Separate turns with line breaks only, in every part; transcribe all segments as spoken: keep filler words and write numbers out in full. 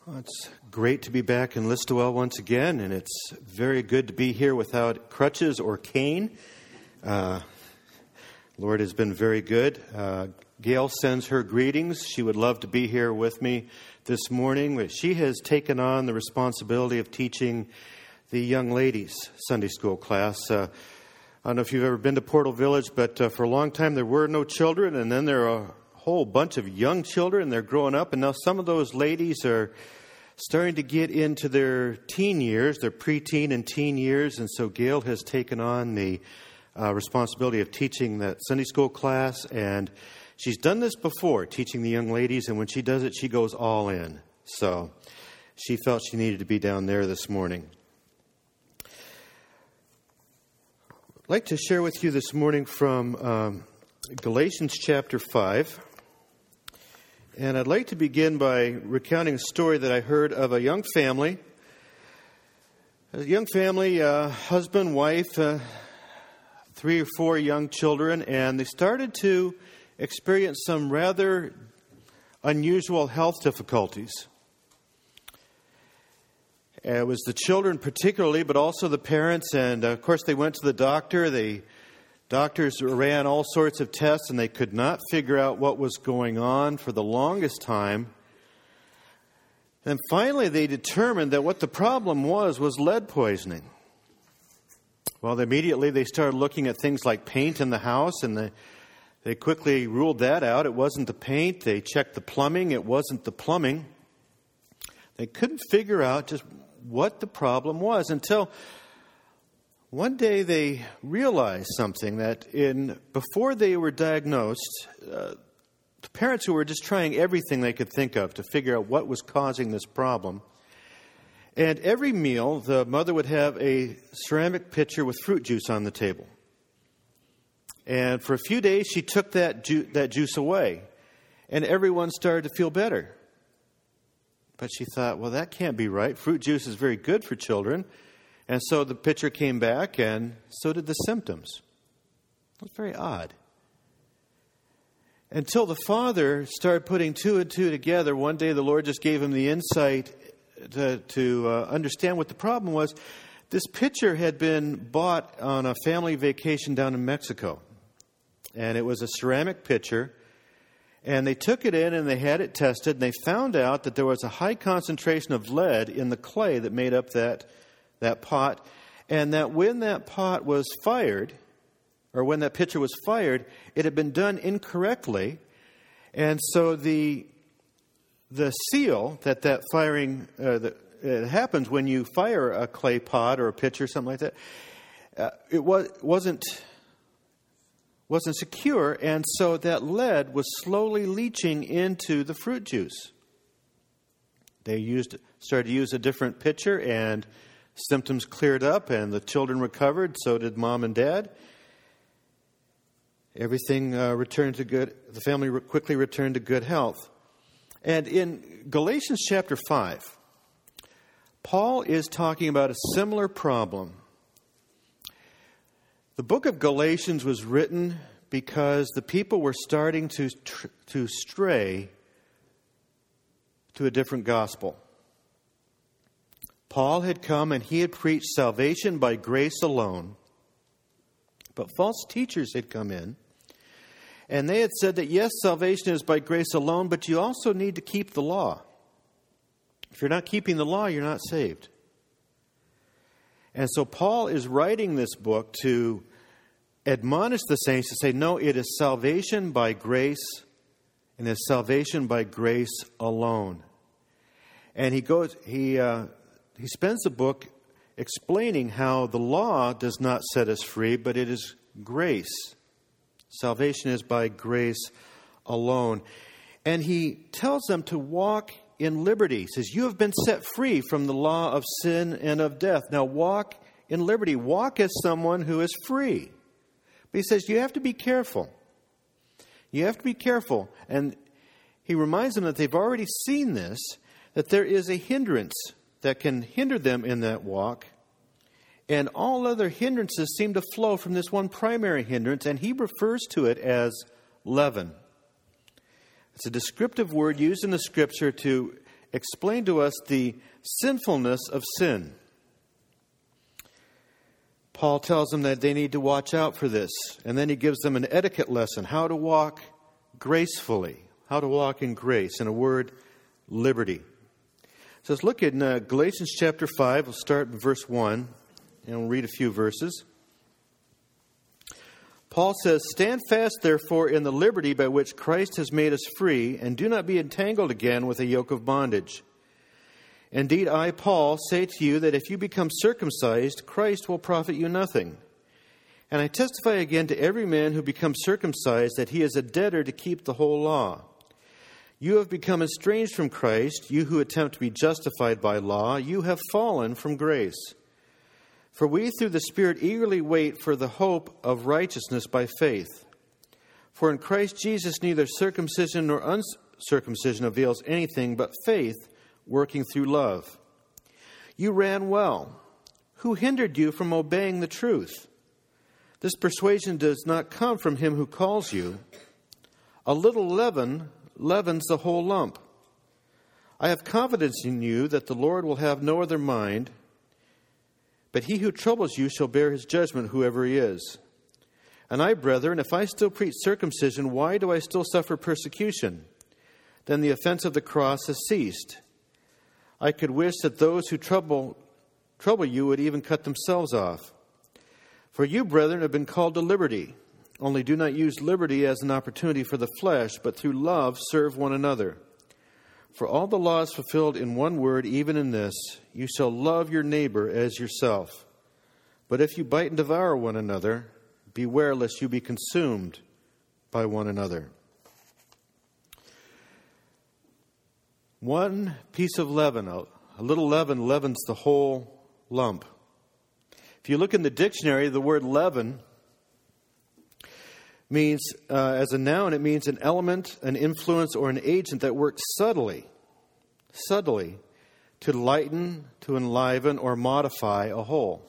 Well, it's great to be back in Listowel once again, and it's very good to be here without crutches or cane. Uh, Lord has been very good. Uh, Gail sends her greetings. She would love to be here with me this morning, but she has taken on the responsibility of teaching the young ladies' Sunday school class. Uh, I don't know if you've ever been to Portal Village, but uh, for a long time there were no children, and then there are a whole bunch of young children. They're growing up, and now some of those ladies are starting to get into their teen years, their preteen and teen years, and so Gail has taken on the uh, responsibility of teaching that Sunday school class, and she's done this before, teaching the young ladies, and when she does it, she goes all in. So she felt she needed to be down there this morning. I'd like to share with you this morning from um, Galatians chapter five. And I'd like to begin by recounting a story that I heard of a young family. A young family, uh, husband, wife, uh, three or four young children, and they started to experience some rather unusual health difficulties. It was the children particularly, but also the parents, and uh, of course they went to the doctor. The doctors ran all sorts of tests, and they could not figure out what was going on for the longest time. And finally they determined that what the problem was was lead poisoning. Well, immediately they started looking at things like paint in the house, and they, they quickly ruled that out. It wasn't the paint. They checked the plumbing. It wasn't the plumbing. They couldn't figure out just what the problem was until one day they realized something, that in before they were diagnosed, uh, the parents who were just trying everything they could think of to figure out what was causing this problem. And every meal, the mother would have a ceramic pitcher with fruit juice on the table. And for a few days, she took that ju- that juice away, and everyone started to feel better. But she thought, well, that can't be right. Fruit juice is very good for children. And so the pitcher came back, and so did the symptoms. It was very odd. Until the father started putting two and two together, one day the Lord just gave him the insight to, to uh, understand what the problem was. This pitcher had been bought on a family vacation down in Mexico. And it was a ceramic pitcher. And they took it in and they had it tested, and they found out that there was a high concentration of lead in the clay that made up that that pot, and that when that pot was fired, or when that pitcher was fired, it had been done incorrectly, and so the the seal that that firing uh, the, it happens when you fire a clay pot or a pitcher, something like that. Uh, it was wasn't wasn't secure, and so that lead was slowly leaching into the fruit juice. They used started to use a different pitcher, and symptoms cleared up, and the children recovered. So did mom and dad. Everything uh, returned to good. The family re- quickly returned to good health. And in Galatians chapter five, Paul is talking about a similar problem. The book of Galatians was written because the people were starting to tr- to stray to a different gospel. Paul had come and he had preached salvation by grace alone. But false teachers had come in, and they had said that yes, salvation is by grace alone, but you also need to keep the law. If you're not keeping the law, you're not saved. And so Paul is writing this book to admonish the saints to say, no, it is salvation by grace, and it's salvation by grace alone. And he goes, he... Uh, He spends the book explaining how the law does not set us free, but it is grace. Salvation is by grace alone. And he tells them to walk in liberty. He says, you have been set free from the law of sin and of death. Now walk in liberty. Walk as someone who is free. But he says, you have to be careful. You have to be careful. And he reminds them that they've already seen this, that there is a hindrance that can hinder them in that walk. And all other hindrances seem to flow from this one primary hindrance, and he refers to it as leaven. It's a descriptive word used in the Scripture to explain to us the sinfulness of sin. Paul tells them that they need to watch out for this. And then he gives them an etiquette lesson, how to walk gracefully, how to walk in grace. In a word, liberty. So let's look at uh, Galatians chapter five. We'll start in verse one, and we'll read a few verses. Paul says, "Stand fast, therefore, in the liberty by which Christ has made us free, and do not be entangled again with a yoke of bondage. Indeed, I, Paul, say to you that if you become circumcised, Christ will profit you nothing. And I testify again to every man who becomes circumcised that he is a debtor to keep the whole law. You have become estranged from Christ, you who attempt to be justified by law. You have fallen from grace. For we through the Spirit eagerly wait for the hope of righteousness by faith. For in Christ Jesus neither circumcision nor uncircumcision avails anything but faith working through love. You ran well. Who hindered you from obeying the truth? This persuasion does not come from him who calls you. A little leaven leavens the whole lump. I have confidence in you that the Lord will have no other mind, but he who troubles you shall bear his judgment, whoever he is. And I, brethren, if I still preach circumcision, why do I still suffer persecution? Then the offense of the cross has ceased. I could wish that those who trouble trouble you would even cut themselves off. For you, brethren, have been called to liberty. Only do not use liberty as an opportunity for the flesh, but through love serve one another. For all the law is fulfilled in one word, even in this, you shall love your neighbor as yourself. But if you bite and devour one another, beware lest you be consumed by one another." One piece of leaven, a little leaven leavens the whole lump. If you look in the dictionary, the word leaven means, uh, as a noun, it means an element, an influence, or an agent that works subtly, subtly to lighten, to enliven, or modify a whole.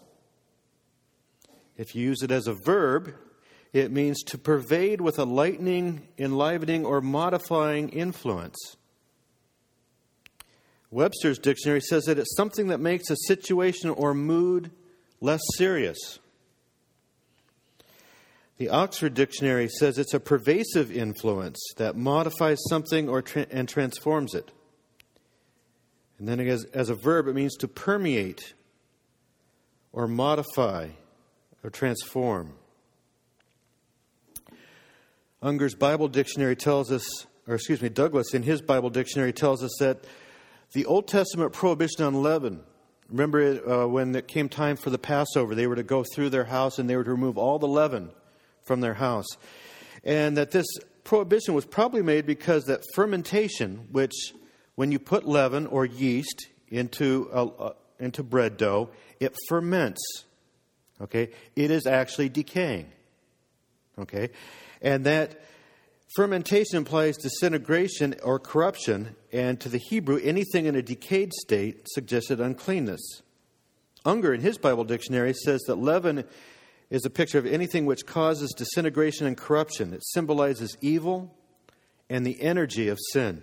If you use it as a verb, it means to pervade with a lightening, enlivening, or modifying influence. Webster's dictionary says that it's something that makes a situation or mood less serious. The Oxford Dictionary says it's a pervasive influence that modifies something or tra- and transforms it. And then as, as a verb, it means to permeate or modify or transform. Unger's Bible Dictionary tells us, or excuse me, Douglas in his Bible Dictionary tells us that the Old Testament prohibition on leaven, remember uh, when it came time for the Passover, they were to go through their house and they were to remove all the leaven from their house. And that this prohibition was probably made because that fermentation, which when you put leaven or yeast into a, uh, into bread dough, it ferments. Okay? It is actually decaying. Okay? And that fermentation implies disintegration or corruption, and to the Hebrew, anything in a decayed state suggested uncleanness. Unger, in his Bible Dictionary, says that leaven is a picture of anything which causes disintegration and corruption. It symbolizes evil and the energy of sin.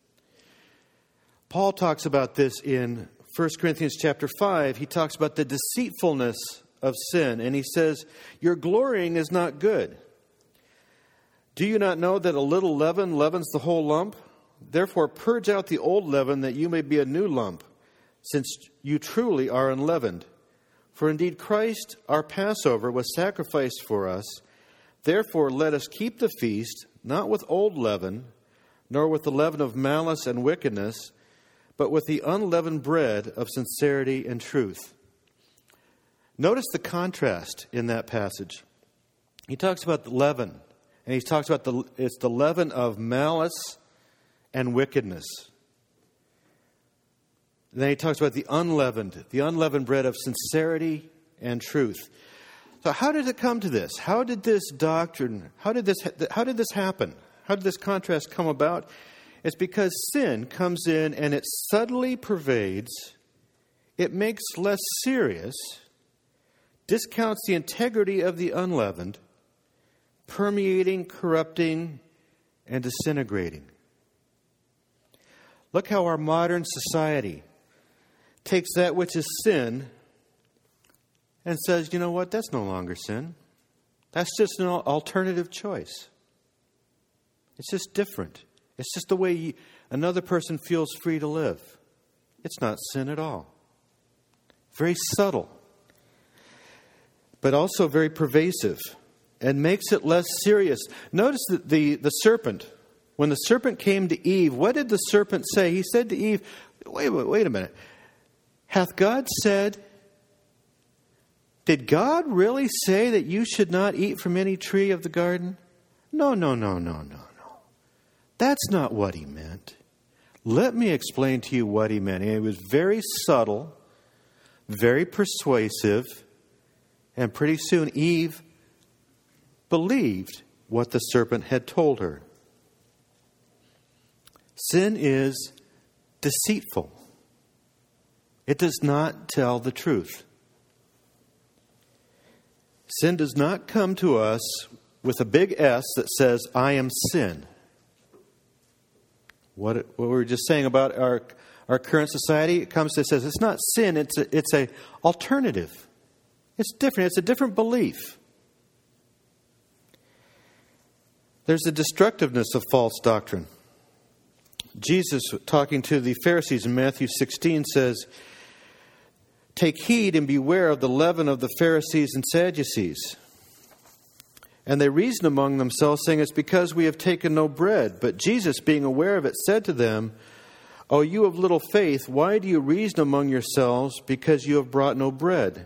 Paul talks about this in First Corinthians chapter five. He talks about the deceitfulness of sin, and he says, "Your glorying is not good. Do you not know that a little leaven leavens the whole lump? Therefore purge out the old leaven, that you may be a new lump, since you truly are unleavened. For indeed Christ, our Passover, was sacrificed for us. Therefore let us keep the feast, not with old leaven, nor with the leaven of malice and wickedness, but with the unleavened bread of sincerity and truth." Notice the contrast in that passage. He talks about the leaven. And he talks about the it's the leaven of malice and wickedness. Then he talks about the unleavened, the unleavened bread of sincerity and truth. So how did it come to this? How did this doctrine, how did this how did this happen? How did this contrast come about? It's because sin comes in and it subtly pervades, it makes less serious, discounts the integrity of the unleavened, permeating, corrupting, and disintegrating. Look how our modern society takes that which is sin and says, you know what, that's no longer sin. That's just an alternative choice. It's just different. It's just the way you, another person feels free to live. It's not sin at all. Very subtle, but also very pervasive, and makes it less serious. Notice that the, the serpent, when the serpent came to Eve, what did the serpent say? He said to Eve, wait, wait, wait a minute. Hath God said, did God really say that you should not eat from any tree of the garden? No, no, no, no, no, no. That's not what he meant. Let me explain to you what he meant. It was very subtle, very persuasive, and pretty soon Eve believed what the serpent had told her. Sin is deceitful. It does not tell the truth. Sin does not come to us with a big S that says, I am sin. What, what we were just saying about our, our current society, it comes to says it's not sin, it's a, it's a alternative. It's different, it's a different belief. There's a destructiveness of false doctrine. Jesus, talking to the Pharisees in Matthew sixteen, says, take heed and beware of the leaven of the Pharisees and Sadducees. And they reasoned among themselves, saying, it's because we have taken no bread. But Jesus, being aware of it, said to them, O you of little faith, why do you reason among yourselves, because you have brought no bread?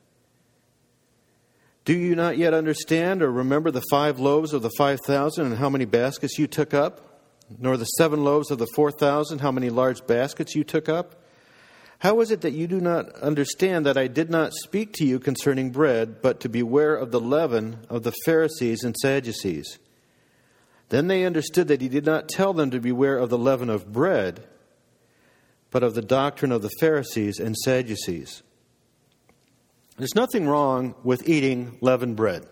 Do you not yet understand or remember the five loaves of the five thousand and how many baskets you took up? Nor the seven loaves of the four thousand, how many large baskets you took up? How is it that you do not understand that I did not speak to you concerning bread, but to beware of the leaven of the Pharisees and Sadducees? Then they understood that he did not tell them to beware of the leaven of bread, but of the doctrine of the Pharisees and Sadducees. There's nothing wrong with eating leavened bread.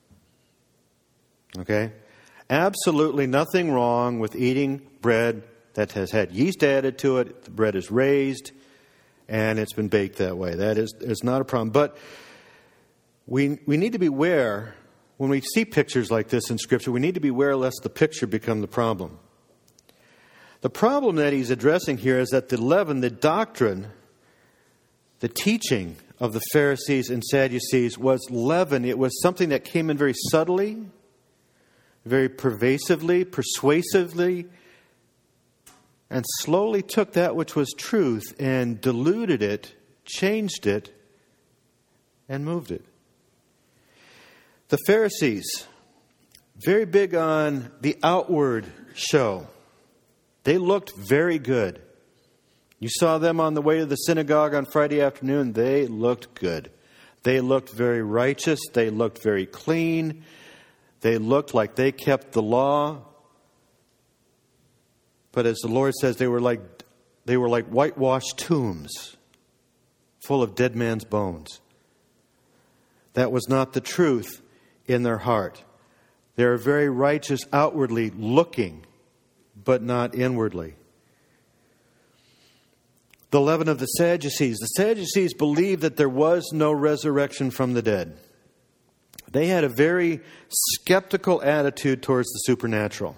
Okay? Absolutely nothing wrong with eating bread that has had yeast added to it. The bread is raised, and it's been baked that way. That is, is not a problem. But we we need to beware when we see pictures like this in Scripture. We need to beware lest the picture become the problem. The problem that he's addressing here is that the leaven, the doctrine, the teaching of the Pharisees and Sadducees was leaven. It was something that came in very subtly, very pervasively, persuasively, and slowly took that which was truth and diluted it, changed it, and moved it. The Pharisees, very big on the outward show. They looked very good. You saw them on the way to the synagogue on Friday afternoon. They looked good. They looked very righteous. They looked very clean. They looked like they kept the law. But as the Lord says, they were like they were like whitewashed tombs, full of dead man's bones. That was not the truth in their heart. They are very righteous outwardly looking, but not inwardly. The leaven of the Sadducees. The Sadducees believed that there was no resurrection from the dead. They had a very skeptical attitude towards the supernatural.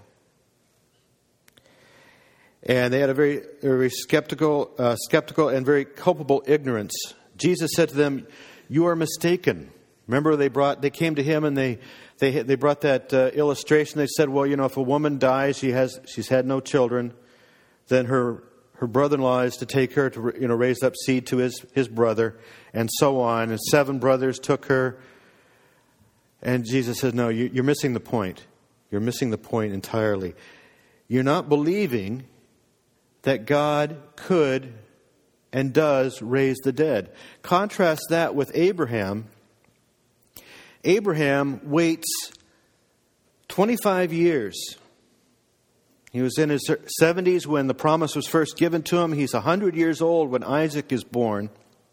And they had a very, very skeptical, uh, skeptical and very culpable ignorance. Jesus said to them, "You are mistaken." Remember, they brought, they came to him and they, they, they brought that uh, illustration. They said, "Well, you know, if a woman dies, she has, she's had no children, then her her brother-in-law is to take her to, you know, raise up seed to his his brother, and so on. And seven brothers took her." And Jesus says, "No, you, you're missing the point. You're missing the point entirely. You're not believing that God could and does raise the dead." Contrast that with Abraham. Abraham waits twenty-five years. He was in his seventies when the promise was first given to him. He's one hundred years old when Isaac is born.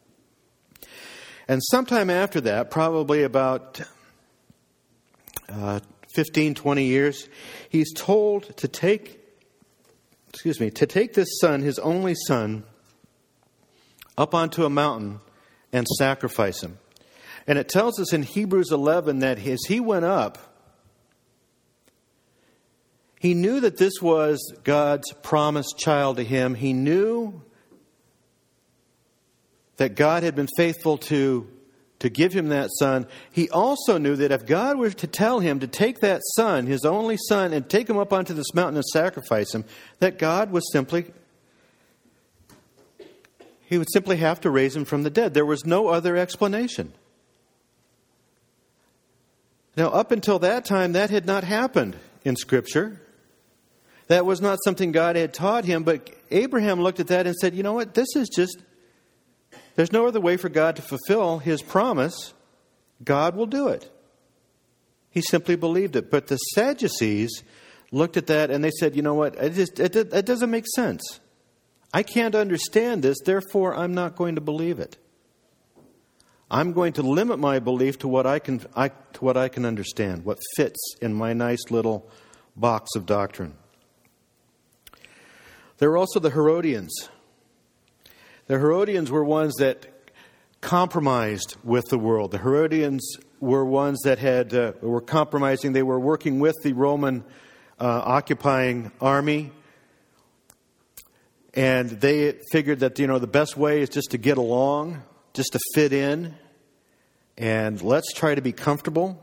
And sometime after that, probably about uh, fifteen, twenty years, he's told to take excuse me, to take this son, his only son, up onto a mountain and sacrifice him. And it tells us in Hebrews eleven that as he went up, he knew that this was God's promised child to him. He knew that God had been faithful to, to give him that son. He also knew that if God were to tell him to take that son, his only son, and take him up onto this mountain and sacrifice him, that God was simply, he would simply have to raise him from the dead. There was no other explanation. Now, up until that time, that had not happened in Scripture. That was not something God had taught him, but Abraham looked at that and said, you know what, this is just, there's no other way for God to fulfill his promise. God will do it. He simply believed it. But the Sadducees looked at that and they said, you know what, it, just, it, it doesn't make sense. I can't understand this, therefore I'm not going to believe it. I'm going to limit my belief to what I can, I, to what I can understand, what fits in my nice little box of doctrine. There were also the Herodians. The Herodians were ones that compromised with the world. The Herodians were ones that had uh, were compromising. They were working with the Roman uh, occupying army, and they figured that you know the best way is just to get along, just to fit in, and let's try to be comfortable.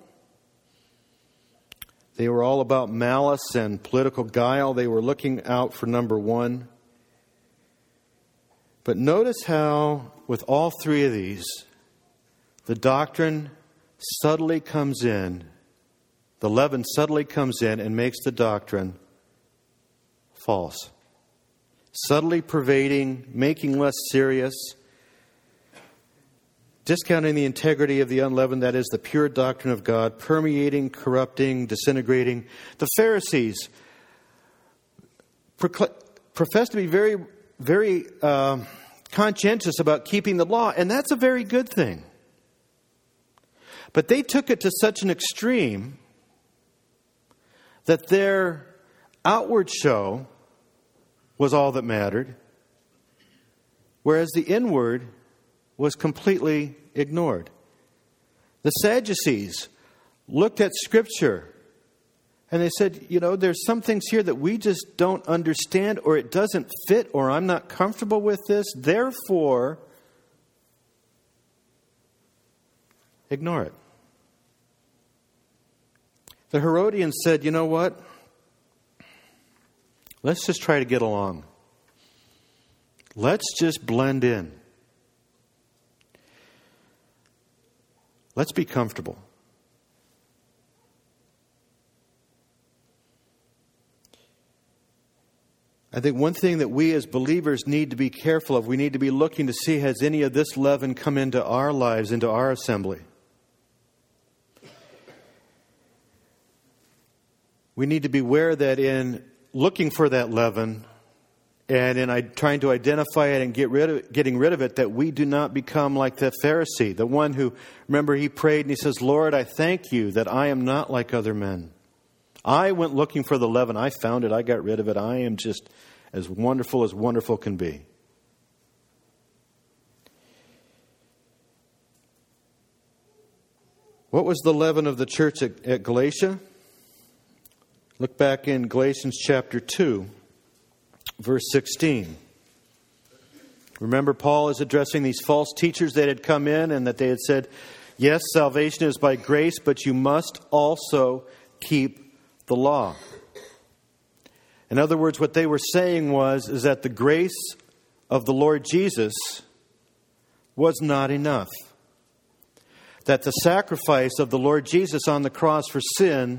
They were all about malice and political guile. They were looking out for number one. But notice how, with all three of these, the doctrine subtly comes in. The leaven subtly comes in and makes the doctrine false. Subtly pervading, making less serious, discounting the integrity of the unleavened, that is, the pure doctrine of God, permeating, corrupting, disintegrating. The Pharisees profess to be very, very uh, conscientious about keeping the law, and that's a very good thing. But they took it to such an extreme that their outward show was all that mattered, whereas the inward was completely ignored. The Sadducees looked at Scripture and they said, you know, there's some things here that we just don't understand, or it doesn't fit, or I'm not comfortable with this, therefore, ignore it. The Herodians said, you know what? Let's just try to get along. Let's just blend in. Let's be comfortable. I think one thing that we as believers need to be careful of, we need to be looking to see, has any of this leaven come into our lives, into our assembly? We need to beware that in looking for that leaven and in trying to identify it and get rid of, getting rid of it, that we do not become like the Pharisee, the one who, remember, he prayed and he says, Lord, I thank you that I am not like other men. I went looking for the leaven. I found it. I got rid of it. I am just as wonderful as wonderful can be. What was the leaven of the church at, at Galatia? Look back in Galatians chapter two, verse sixteen. Remember, Paul is addressing these false teachers that had come in and that they had said, yes, salvation is by grace, but you must also keep the law. In other words, what they were saying was is that the grace of the Lord Jesus was not enough. That the sacrifice of the Lord Jesus on the cross for sin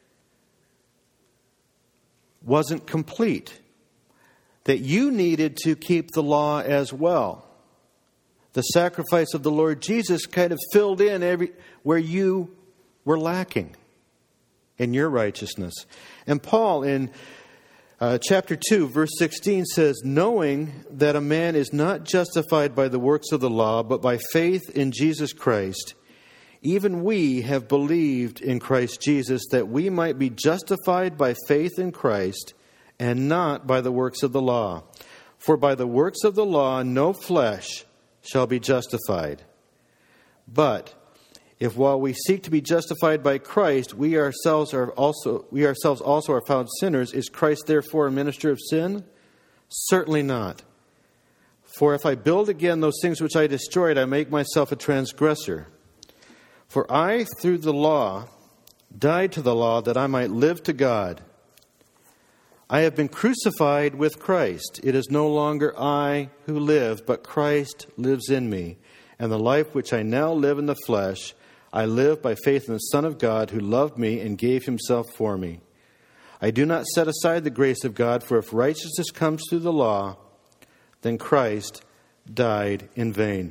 wasn't complete. That you needed to keep the law as well. The sacrifice of the Lord Jesus kind of filled in every where you were lacking in your righteousness. And Paul in uh, chapter two, verse sixteen says, knowing that a man is not justified by the works of the law, but by faith in Jesus Christ, even we have believed in Christ Jesus, that we might be justified by faith in Christ and not by the works of the law. For by the works of the law no flesh shall be justified. But if while we seek to be justified by Christ, we ourselves are also we ourselves also are found sinners, is Christ therefore a minister of sin? Certainly not. For if I build again those things which I destroyed, I make myself a transgressor. For I, through the law, died to the law that I might live to God. I have been crucified with Christ. It is no longer I who live, but Christ lives in me. And the life which I now live in the flesh, I live by faith in the Son of God who loved me and gave himself for me. I do not set aside the grace of God, for if righteousness comes through the law, then Christ died in vain.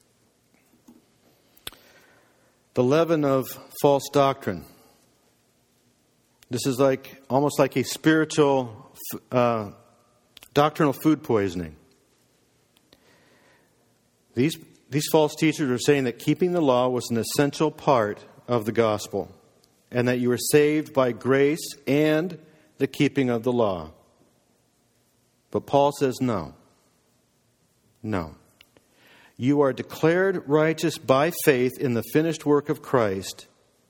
The leaven of false doctrine. This is like almost like a spiritual uh, doctrinal food poisoning. These these false teachers are saying that keeping the law was an essential part of the gospel, and that you were saved by grace and the keeping of the law. But Paul says no. No. You are declared righteous by faith in the finished work of Christ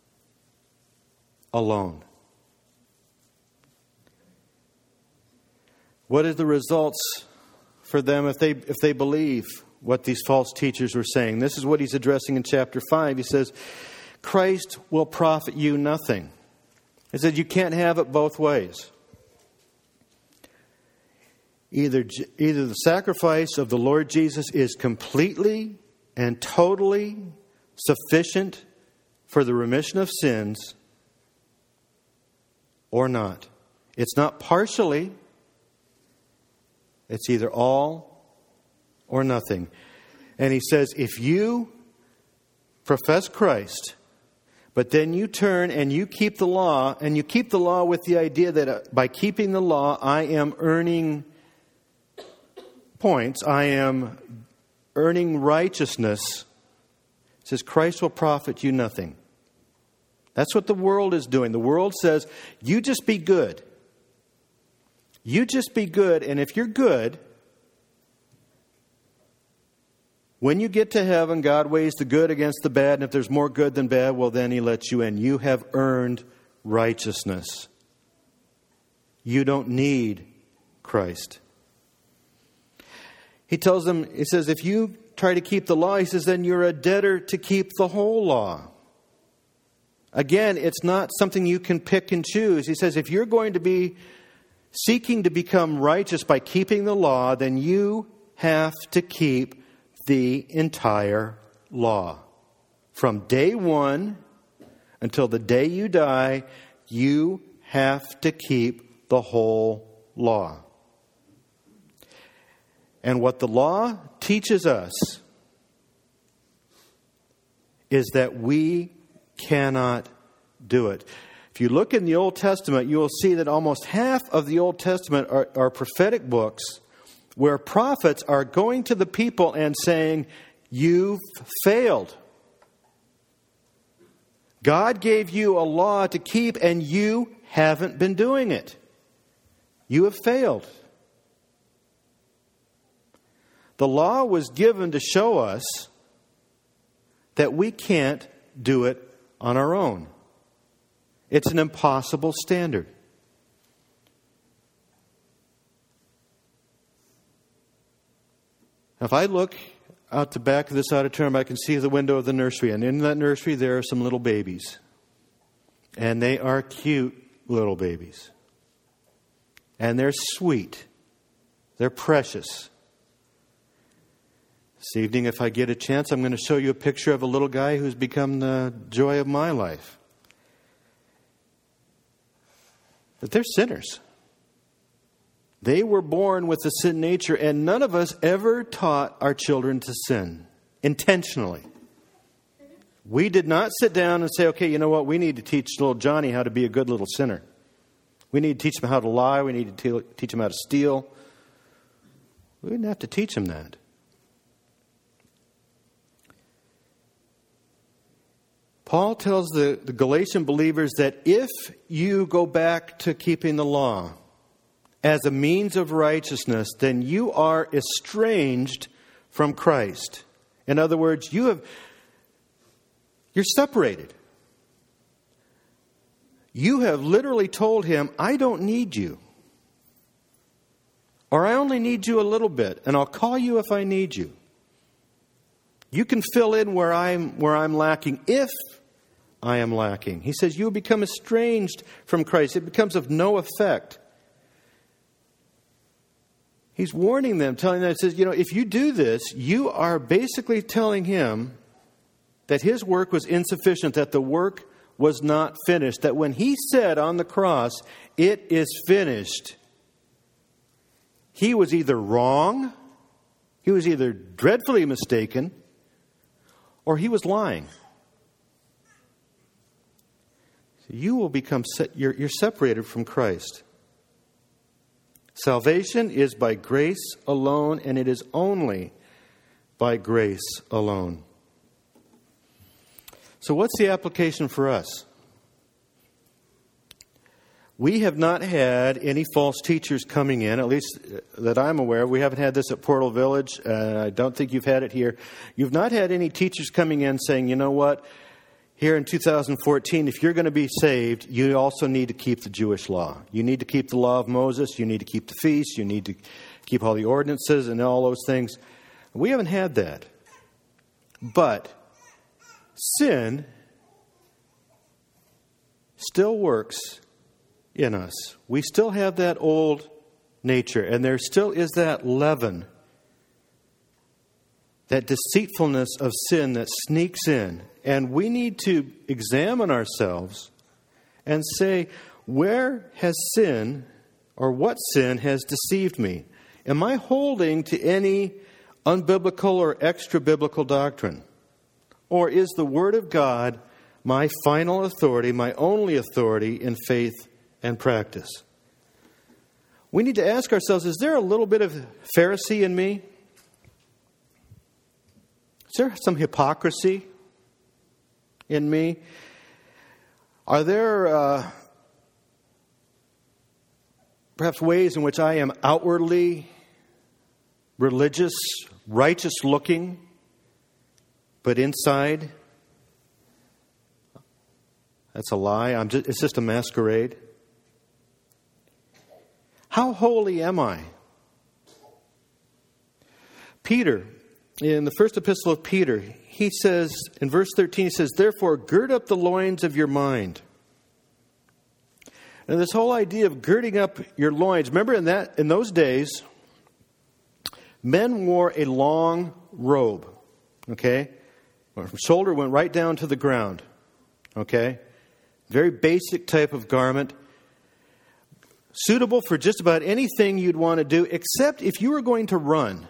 alone. What are the results for them if they if they believe what these false teachers were saying? This is what he's addressing in chapter five. He says, Christ will profit you nothing. He said you can't have it both ways. Either, either the sacrifice of the Lord Jesus is completely and totally sufficient for the remission of sins, or not. It's not partially. It's either all or nothing. And he says, if you profess Christ, but then you turn and you keep the law, and you keep the law with the idea that by keeping the law, I am earning points, I am earning righteousness, it says Christ will profit you nothing. That's what the world is doing. The world says, you just be good. You just be good, and if you're good, when you get to heaven, God weighs the good against the bad, and if there's more good than bad, well, then he lets you in. You have earned righteousness. You don't need Christ. He tells them, he says, if you try to keep the law, he says, then you're a debtor to keep the whole law. Again, it's not something you can pick and choose. He says, if you're going to be seeking to become righteous by keeping the law, then you have to keep the entire law. From day one until the day you die, you have to keep the whole law. And what the law teaches us is that we cannot do it. If you look in the Old Testament, you will see that almost half of the Old Testament are, are prophetic books where prophets are going to the people and saying, you've failed. God gave you a law to keep and you haven't been doing it. You have failed. The law was given to show us that we can't do it on our own. It's an impossible standard. If I look out the back of this auditorium, I can see the window of the nursery. And in that nursery, there are some little babies. And they are cute little babies. And they're sweet. They're precious. This evening, if I get a chance, I'm going to show you a picture of a little guy who's become the joy of my life. But they're sinners. They were born with a sin nature, and none of us ever taught our children to sin intentionally. We did not sit down and say, okay, you know what, we need to teach little Johnny how to be a good little sinner. We need to teach him how to lie. We need to teach him how to steal. We didn't have to teach him that. Paul tells the, the Galatian believers that if you go back to keeping the law, as a means of righteousness, then you are estranged from Christ. In other words, you have, you're separated. You have literally told him, I don't need you. Or I only need you a little bit, and I'll call you if I need you. You can fill in where I'm where I'm lacking if I am lacking. He says, you will become estranged from Christ. It becomes of no effect. He's warning them, telling them, he says, you know, if you do this, you are basically telling him that his work was insufficient, that the work was not finished, that when he said on the cross, it is finished, he was either wrong, he was either dreadfully mistaken, or he was lying. So you will become, you're, you're separated from Christ. Salvation is by grace alone, and it is only by grace alone. So what's the application for us? We have not had any false teachers coming in, at least that I'm aware of. We haven't had this at Portal Village. Uh, I don't think you've had it here. You've not had any teachers coming in saying, you know what, here in two thousand fourteen, if you're going to be saved, you also need to keep the Jewish law. You need to keep the law of Moses. You need to keep the feasts. You need to keep all the ordinances and all those things. We haven't had that. But sin still works in us. We still have that old nature, and there still is that leaven, that deceitfulness of sin that sneaks in. And we need to examine ourselves and say, where has sin, or what sin has deceived me? Am I holding to any unbiblical or extra-biblical doctrine? Or is the Word of God my final authority, my only authority in faith and practice? We need to ask ourselves, is there a little bit of Pharisee in me? Is there some hypocrisy in me? Are there uh, perhaps ways in which I am outwardly religious, righteous looking, but inside, that's a lie. I'm just, it's just a masquerade. How holy am I? Peter, in the first epistle of Peter, he says, in verse thirteen, he says, therefore, gird up the loins of your mind. And this whole idea of girding up your loins, remember in that in those days, men wore a long robe, okay? From shoulder went right down to the ground, okay? Very basic type of garment, suitable for just about anything you'd want to do, except if you were going to run.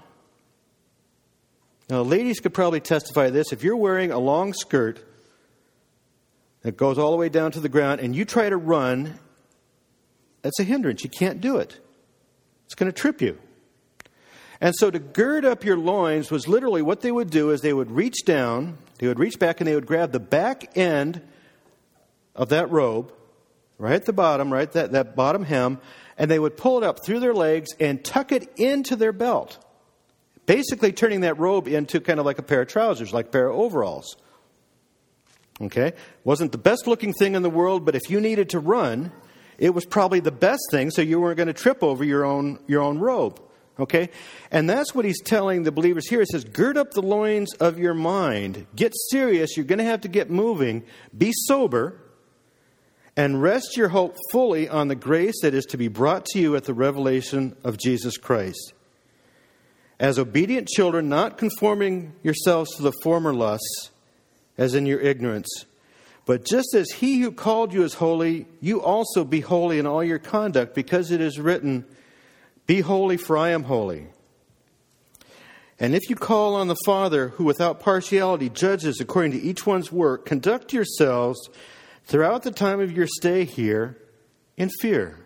Now, ladies could probably testify to this. If you're wearing a long skirt that goes all the way down to the ground and you try to run, that's a hindrance. You can't do it. It's going to trip you. And so to gird up your loins was literally what they would do is they would reach down, they would reach back, and they would grab the back end of that robe, right at the bottom, right, that, that bottom hem, and they would pull it up through their legs and tuck it into their belt. Basically turning that robe into kind of like a pair of trousers, like a pair of overalls. Okay? Wasn't the best looking thing in the world, but if you needed to run, it was probably the best thing so you weren't going to trip over your own your own robe. Okay? And that's what he's telling the believers here. He says, gird up the loins of your mind. Get serious. You're going to have to get moving. Be sober. And rest your hope fully on the grace that is to be brought to you at the revelation of Jesus Christ. As obedient children, not conforming yourselves to the former lusts, as in your ignorance. But just as he who called you is holy, you also be holy in all your conduct, because it is written, be holy, for I am holy. And if you call on the Father, who without partiality judges according to each one's work, conduct yourselves throughout the time of your stay here in fear.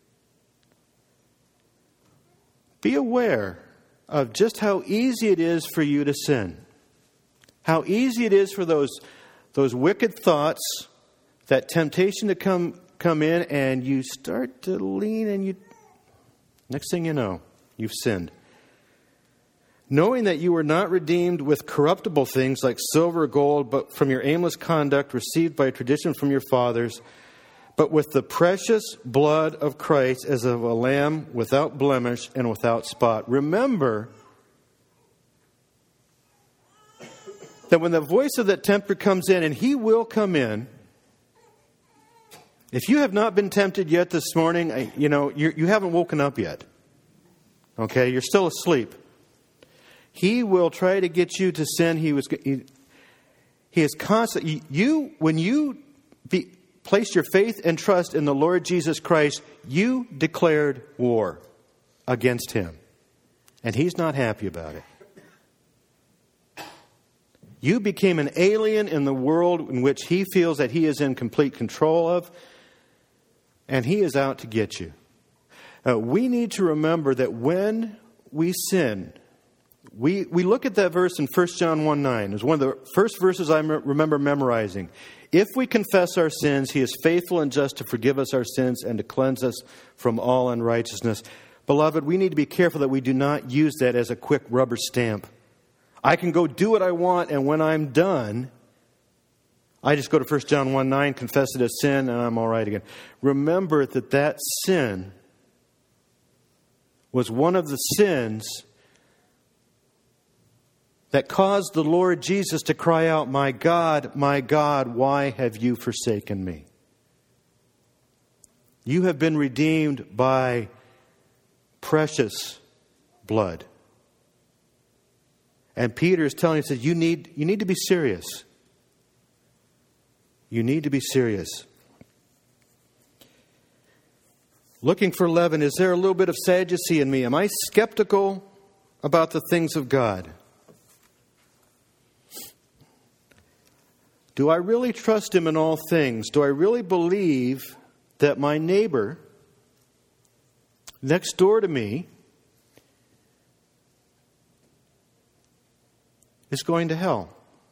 Be aware of just how easy it is for you to sin. How easy it is for those, those wicked thoughts, that temptation to come, come in, and you start to lean and you Next thing you know, you've sinned. Knowing that you were not redeemed with corruptible things like silver or gold, but from your aimless conduct received by tradition from your fathers, but with the precious blood of Christ as of a lamb without blemish and without spot. Remember that when the voice of that tempter comes in, and he will come in, if you have not been tempted yet this morning, you know, you you haven't woken up yet. Okay, you're still asleep. He will try to get you to sin. He was he, he is constant. You when you be, placed your faith and trust in the Lord Jesus Christ, you declared war against him, and he's not happy about it. You became an alien in the world in which he feels that he is in complete control of, and he is out to get you. Uh, we need to remember that when we sin, we we look at that verse in First John one nine. It's one of the first verses I me- remember memorizing. If we confess our sins, he is faithful and just to forgive us our sins and to cleanse us from all unrighteousness. Beloved, we need to be careful that we do not use that as a quick rubber stamp. I can go do what I want, and when I'm done, I just go to First John one nine, confess it as sin, and I'm all right again. Remember that that sin was one of the sins that caused the Lord Jesus to cry out, "My God, my God, why have you forsaken me?" You have been redeemed by precious blood. And Peter is telling us that you need, you need to be serious. You need to be serious. Looking for leaven, is there a little bit of Sadducee in me? Am I skeptical about the things of God? Do I really trust him in all things? Do I really believe that my neighbor next door to me is going to hell?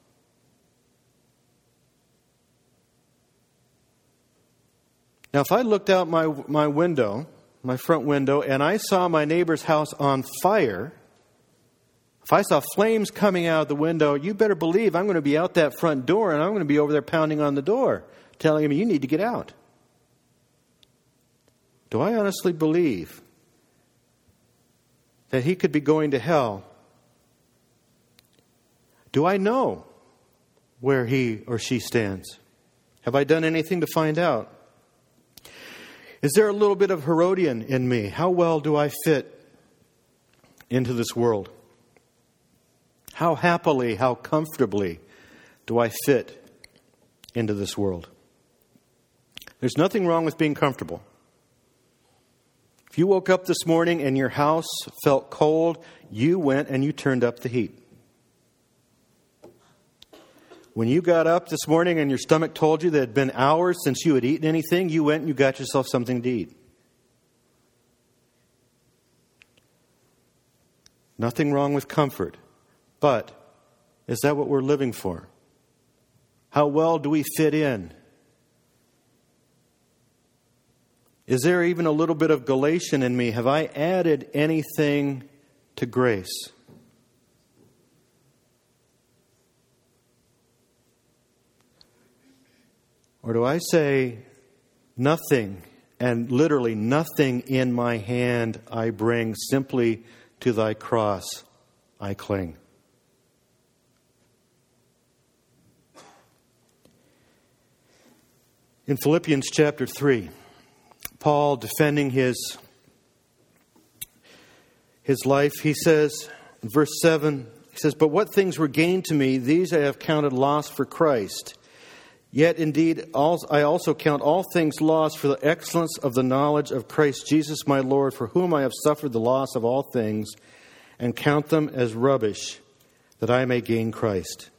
Now, if I looked out my my window, my front window, and I saw my neighbor's house on fire, if I saw flames coming out of the window, you better believe I'm going to be out that front door and I'm going to be over there pounding on the door, telling him, you need to get out. Do I honestly believe that he could be going to hell? Do I know where he or she stands? Have I done anything to find out? Is there a little bit of Herodian in me? How well do I fit into this world? How happily, how comfortably do I fit into this world? There's nothing wrong with being comfortable. If you woke up this morning and your house felt cold, you went and you turned up the heat. When you got up this morning and your stomach told you that it had been hours since you had eaten anything, you went and you got yourself something to eat. Nothing wrong with comfort. But is that what we're living for? How well do we fit in? Is there even a little bit of Galatian in me? Have I added anything to grace? Or do I say, nothing, and literally nothing in my hand I bring, simply to thy cross I cling? In Philippians chapter three, Paul, defending his, his life, he says, in verse seven, he says, "But what things were gained to me, these I have counted loss for Christ. Yet indeed I also count all things lost for the excellence of the knowledge of Christ Jesus my Lord, for whom I have suffered the loss of all things, and count them as rubbish, that I may gain Christ."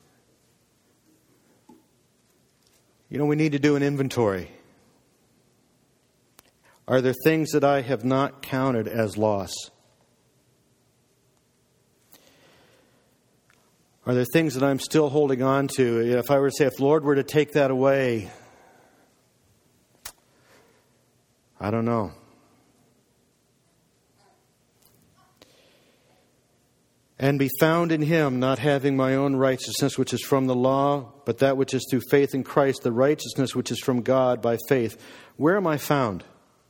You know, we need to do an inventory. Are there things that I have not counted as loss? Are there things that I'm still holding on to? If I were to say, if the Lord were to take that away, I don't know. and be found in him, not having my own righteousness, which is from the law, but that which is through faith in Christ, the righteousness which is from God by faith. Where am I found?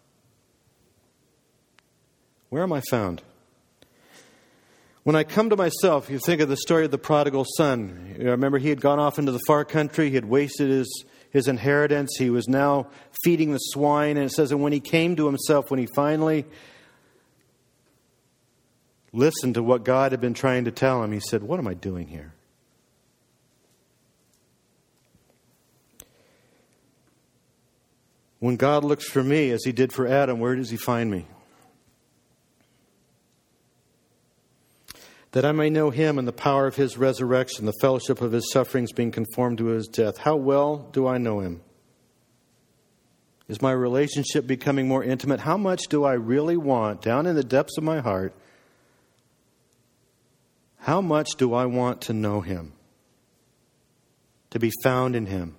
Where am I found? When I come to myself, you think of the story of the prodigal son. You remember, he had gone off into the far country. He had wasted his, his inheritance. He was now feeding the swine. And it says that when he came to himself, when he finally listened to what God had been trying to tell him, he said, "What am I doing here?" When God looks for me, as he did for Adam, where does he find me? That I may know him and the power of his resurrection, the fellowship of his sufferings, being conformed to his death. How well do I know him? Is my relationship becoming more intimate? How much do I really want, down in the depths of my heart, how much do I want to know him? To be found in him?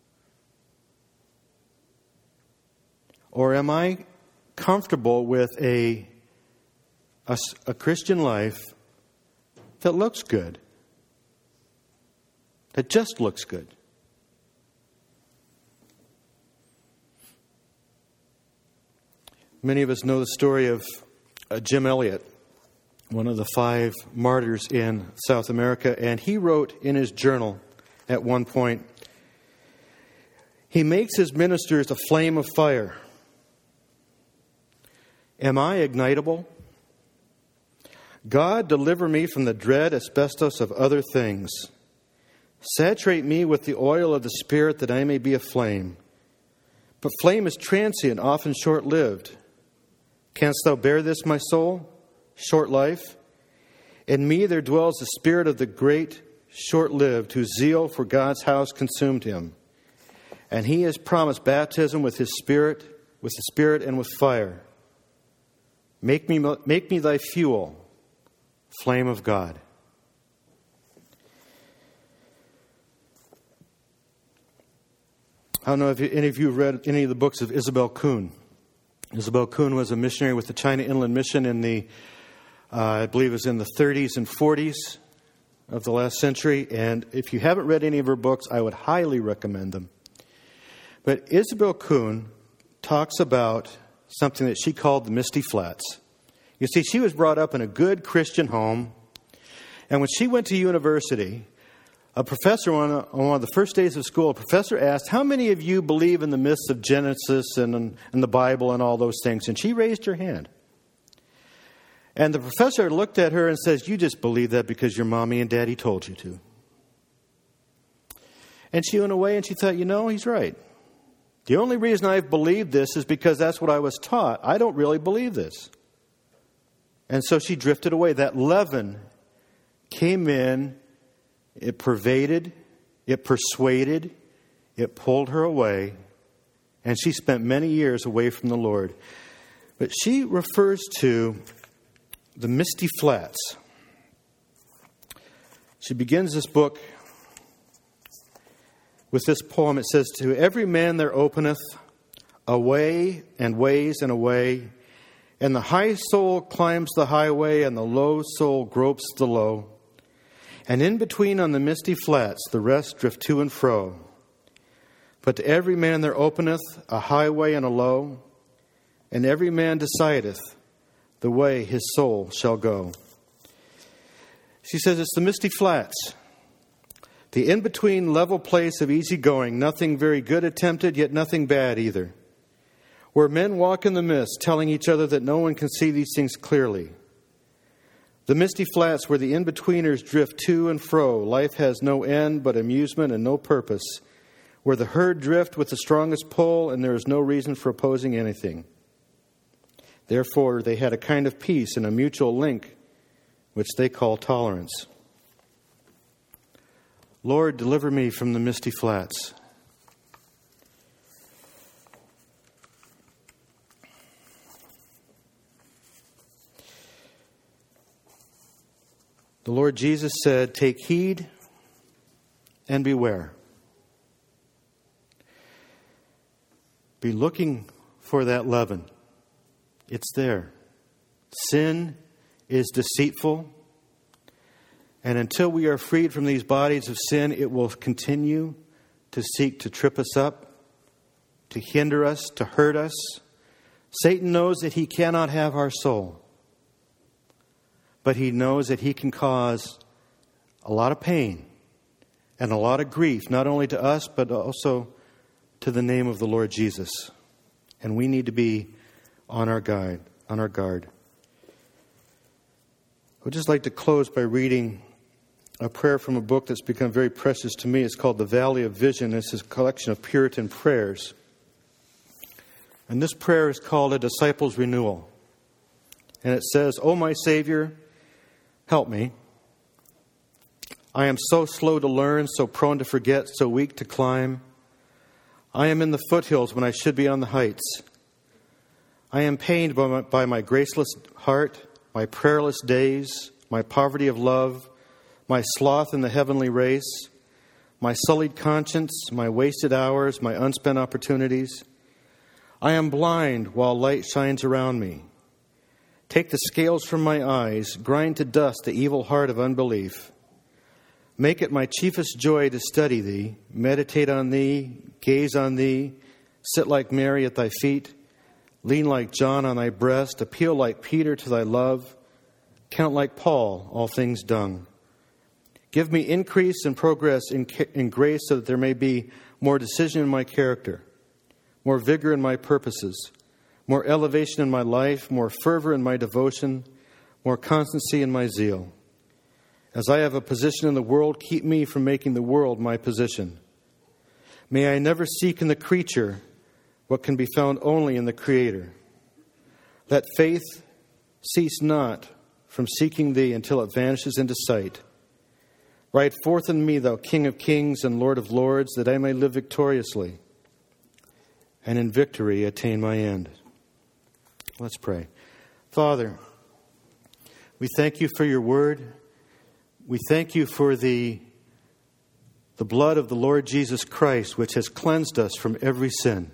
Or am I comfortable with a, a, a Christian life that looks good? That just looks good? Many of us know the story of uh, Jim Elliot, one of the five martyrs in South America, and he wrote in his journal at one point, he makes his ministers a flame of fire. Am I ignitable? God, deliver me from the dread asbestos of other things. Saturate me with the oil of the Spirit that I may be a flame. But flame is transient, often short-lived. Canst thou bear this, my soul? Short life? In me there dwells the spirit of the great, short-lived, whose zeal for God's house consumed him. And he has promised baptism with his Spirit, with the Spirit and with fire. Make me, make me thy fuel, flame of God. I don't know if any of you have read any of the books of Isabel Kuhn. Isabel Kuhn was a missionary with the China Inland Mission in the, uh, I believe it was in the thirties and forties of the last century. And if you haven't read any of her books, I would highly recommend them. But Isabel Kuhn talks about something that she called the Misty Flats. You see, she was brought up in a good Christian home. And when she went to university, a professor on, a, on one of the first days of school, a professor asked, how many of you believe in the myths of Genesis and, and the Bible and all those things? And she raised her hand. And the professor looked at her and says, you just believe that because your mommy and daddy told you to. And she went away and she thought, you know, he's right. The only reason I've believed this is because that's what I was taught. I don't really believe this. And so she drifted away. That leaven came in, it pervaded, it persuaded, it pulled her away, and she spent many years away from the Lord. But she refers to the Misty Flats. She begins this book with this poem. It says, to every man there openeth a way and ways and a way, and the high soul climbs the highway, and the low soul gropes the low. And in between on the misty flats, the rest drift to and fro. But to every man there openeth a highway and a low, and every man decideth the way his soul shall go. She says it's the misty flats, the in-between level place of easy going, nothing very good attempted, yet nothing bad either, where men walk in the mist, telling each other that no one can see these things clearly. The misty flats where the in-betweeners drift to and fro, life has no end but amusement and no purpose, where the herd drift with the strongest pull and there is no reason for opposing anything. Therefore, they had a kind of peace and a mutual link, which they call tolerance. Lord, deliver me from the misty flats. The Lord Jesus said, take heed and beware. Be looking for that leaven. It's there. Sin is deceitful And until we are freed from these bodies of sin, it will continue to seek to trip us up, to hinder us, to hurt us. Satan knows that he cannot have our soul, but he knows that he can cause a lot of pain and a lot of grief, not only to us, but also to the name of the Lord Jesus. And we need to be on our guard, on our guard. I would just like to close by reading a prayer from a book that's become very precious to me. It's called The Valley of Vision. It's a collection of Puritan prayers. And this prayer is called A Disciple's Renewal. And it says, "O my Savior, help me. I am so slow to learn, so prone to forget, so weak to climb. I am in the foothills when I should be on the heights. I am pained by my, by my graceless heart, my prayerless days, my poverty of love, my sloth in the heavenly race, my sullied conscience, my wasted hours, my unspent opportunities. I am blind while light shines around me. Take the scales from my eyes, grind to dust the evil heart of unbelief. Make it my chiefest joy to study thee, meditate on thee, gaze on thee, sit like Mary at thy feet, lean like John on thy breast, appeal like Peter to thy love, count like Paul all things dung. Give me increase and progress in, in grace so that there may be more decision in my character, more vigor in my purposes, more elevation in my life, more fervor in my devotion, more constancy in my zeal. As I have a position in the world, keep me from making the world my position. May I never seek in the creature what can be found only in the Creator. Let faith cease not from seeking thee until it vanishes into sight. Ride forth in me, thou King of kings and Lord of lords, that I may live victoriously and in victory attain my end." Let's pray. Father, we thank you for your word. We thank you for the, the blood of the Lord Jesus Christ, which has cleansed us from every sin.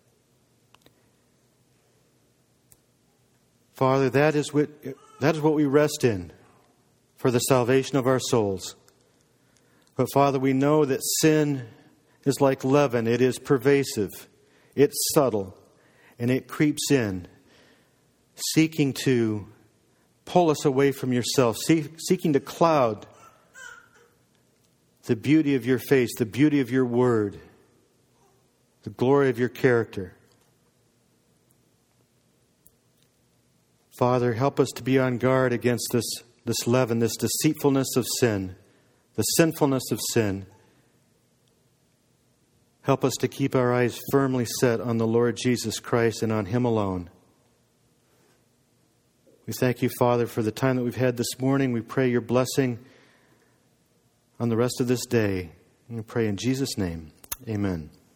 Father, that is what, that is what we rest in for the salvation of our souls. But Father, we know that sin is like leaven. It is pervasive. It's subtle. And it creeps in, seeking to pull us away from yourself, see, seeking to cloud the beauty of your face, the beauty of your word, the glory of your character. Father, help us to be on guard against this, this leaven, this deceitfulness of sin, the sinfulness of sin. Help us to keep our eyes firmly set on the Lord Jesus Christ and on Him alone. We thank you, Father, for the time that we've had this morning. We pray your blessing on the rest of this day. We pray in Jesus' name. Amen.